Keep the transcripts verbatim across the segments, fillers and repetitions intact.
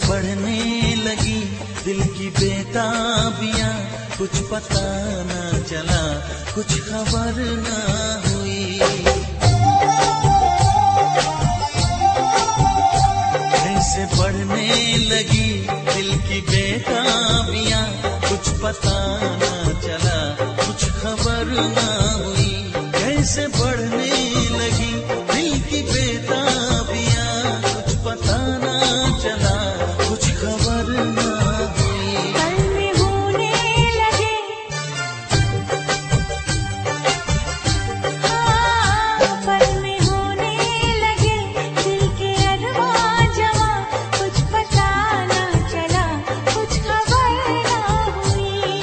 बढ़ने लगी दिल की बेताबियां, कुछ पता न चला, कुछ खबर न हुई। कैसे बढ़ने लगी दिल की बेताबियां, कुछ पता न चला, कुछ खबर न हुई। कैसे बढ़ने लगी दिल की बेताबियां, कुछ पता न चला, कुछ खबर न हुई। पल में होने लगे, हाँ पल में होने लगे दिल के अरमां जवां, कुछ पता न चला, कुछ खबर न हुई।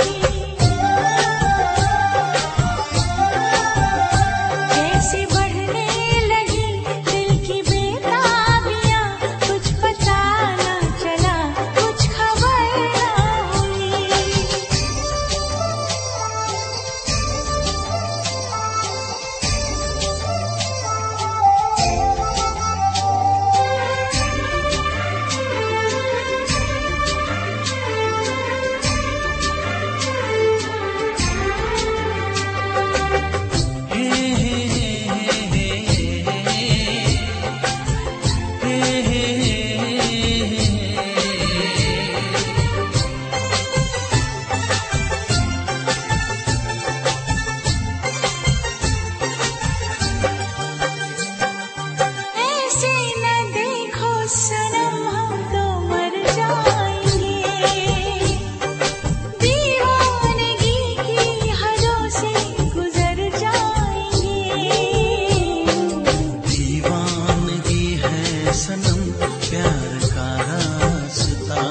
कैसे बढ़ने लगी दिल की बेताबियां, कुछ पता न चला, कुछ खबर न हुई। हे हे हे हे हे हे। ऐसे न देखो सनम, हम तो मर जाएंगे। दीवानगी की हदों से गुजर जाएंगे। दीवानगी है सनम प्यार का रास्ता,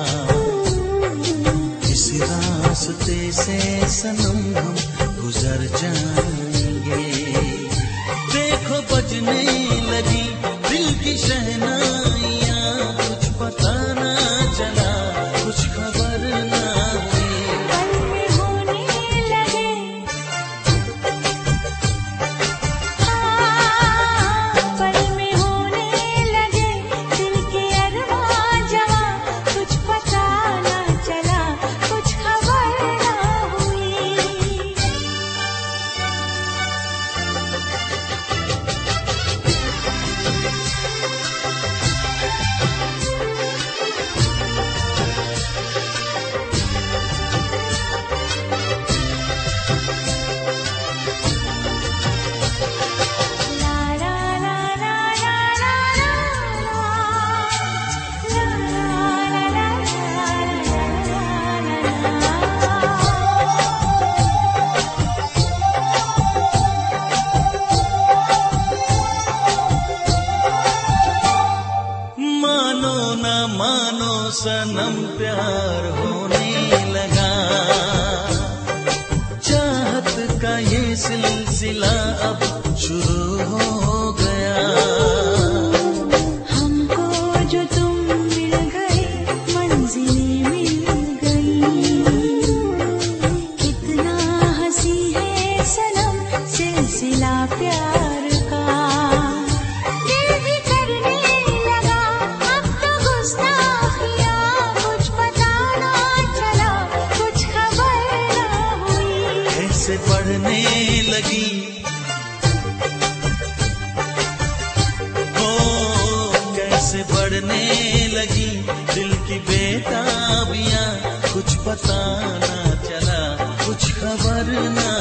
इस रास्ते से सनम हम गुजर जाएंगे। देखो बजने लगी दिल की शहनाइयां, कुछ पता न चला, कुछ खबर न हुई। पल में होने लगे, हाँ पल में होने लगे दिल के अरमां जवां, कुछ पता न चला, कुछ खबर न हुई। ला ला ला ला ला ला ला ला ला मानो न मानो सनम प्यार होने लगा, चाहत का ये सिलसिला अब शुरू हो गया। हमको जो तुम मिल गए, मंजिलें मिल गई। कितना हंसी है सनम सिलसिला प्यार का। दिल भी करने लगा अब तो गुस्ताखियां, कुछ पता ना चला, कुछ खबर ना हुई। कैसे बढ़ने लगी ओ, कैसे बढ़ने लगी दिल की बेताबियां, कुछ पता न चला, कुछ खबर न